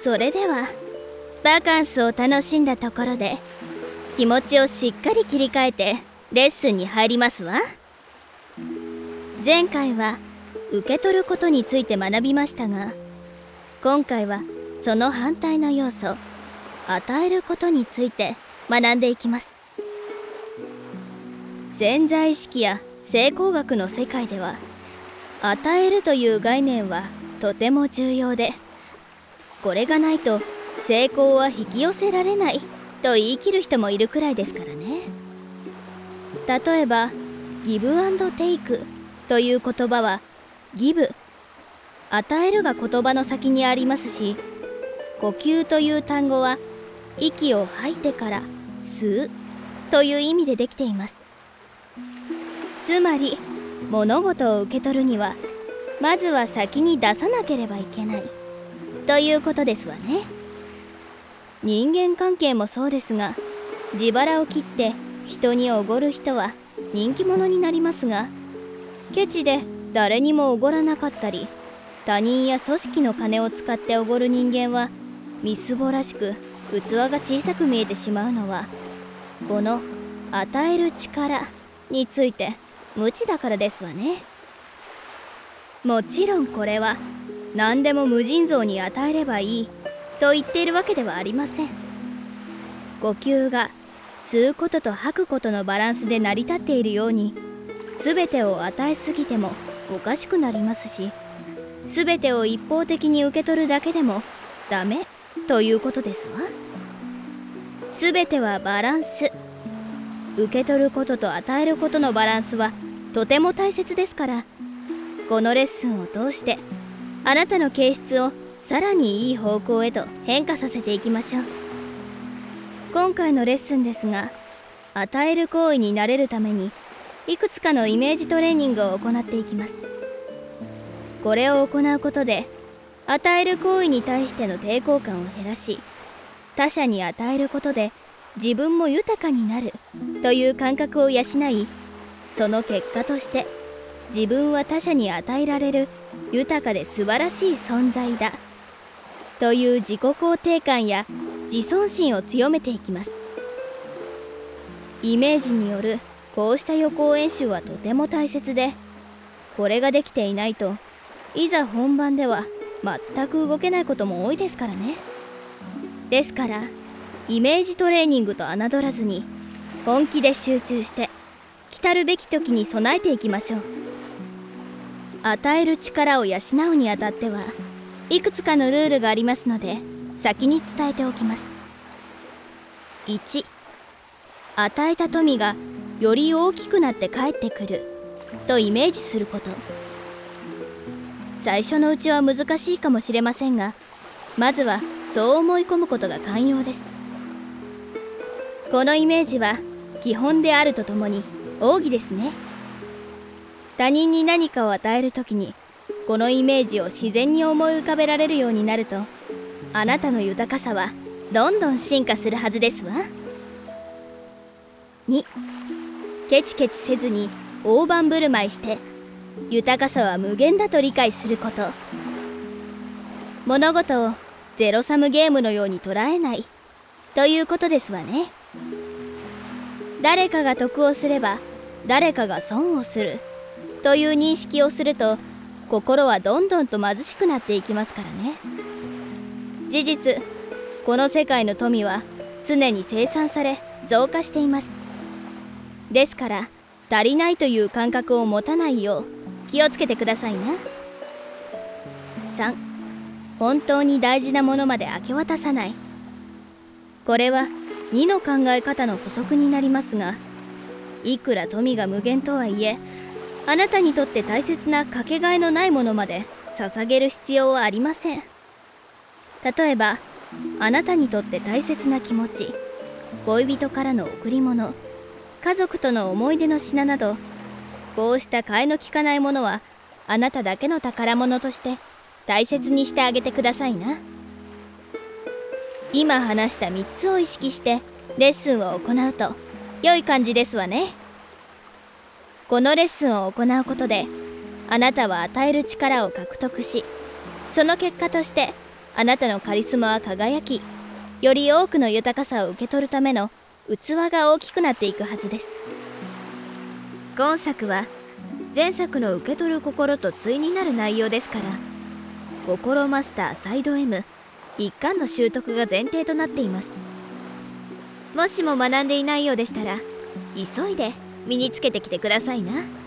それではバカンスを楽しんだところで気持ちをしっかり切り替えてレッスンに入りますわ。前回は受け取ることについて学びましたが、今回はその反対の要素、与えることについて学んでいきます。潜在意識や成功学の世界では、与えるという概念はとても重要で、これがないと成功は引き寄せられないと言い切る人もいるくらいですからね。例えばギブアンドテイクという言葉は、ギブ、与えるが言葉の先にありますし、呼吸という単語は息を吐いてから吸うという意味でできています。つまり物事を受け取るには、まずは先に出さなければいけないということですわね。人間関係もそうですが、自腹を切って人におごる人は人気者になりますが、ケチで誰にもおごらなかったり、他人や組織の金を使っておごる人間はみすぼらしく器が小さく見えてしまうのは、この与える力について無知だからですわね。もちろんこれは何でも無尽蔵に与えればいいと言っているわけではありません。呼吸が吸うことと吐くことのバランスで成り立っているように、全てを与えすぎてもおかしくなりますし、全てを一方的に受け取るだけでもダメということですわ。全てはバランス。受け取ることと与えることのバランスはとても大切ですから、このレッスンを通してあなたの形質をさらにいい方向へと変化させていきましょう。今回のレッスンですが、与える行為になれるためにいくつかのイメージトレーニングを行っていきます。これを行うことで、与える行為に対しての抵抗感を減らし、他者に与えることで自分も豊かになるという感覚を養い、その結果として自分は他者に与えられる豊かで素晴らしい存在だという自己肯定感や自尊心を強めていきます。イメージによるこうした予行演習はとても大切で、これができていないといざ本番では全く動けないことも多いですからね。ですからイメージトレーニングと侮らずに、本気で集中して来たるべき時に備えていきましょう。与える力を養うにあたってはいくつかのルールがありますので、先に伝えておきます。1、与えた富がより大きくなって帰ってくるとイメージすること。最初のうちは難しいかもしれませんが、まずはそう思い込むことが肝要です。このイメージは基本であるとともに奥義ですね。他人に何かを与えるときに、このイメージを自然に思い浮かべられるようになると、あなたの豊かさはどんどん進化するはずですわ。2、ケチケチせずに大盤振る舞いして豊かさは無限だと理解すること。物事をゼロサムゲームのように捉えないということですわね。誰かが得をすれば誰かが損をするという認識をすると、心はどんどんと貧しくなっていきますからね。事実、この世界の富は常に生産され増加しています。ですから足りないという感覚を持たないよう気をつけてくださいな。3、本当に大事なものまで明け渡さない。これは2の考え方の補足になりますが、いくら富が無限とはいえ、あなたにとって大切なかけがえのないものまで捧げる必要はありません。例えば、あなたにとって大切な気持ち、恋人からの贈り物、家族との思い出の品など、こうした替えの利かないものはあなただけの宝物として大切にしてあげてくださいな。今話した3つを意識してレッスンを行うと良い感じですわね。このレッスンを行うことで、あなたは与える力を獲得し、その結果としてあなたのカリスマは輝き、より多くの豊かさを受け取るための器が大きくなっていくはずです。今作は前作の受け取る心と対になる内容ですから、心マスターサイド M 一貫の習得が前提となっています。もしも学んでいないようでしたら急いで身につけてきてくださいな。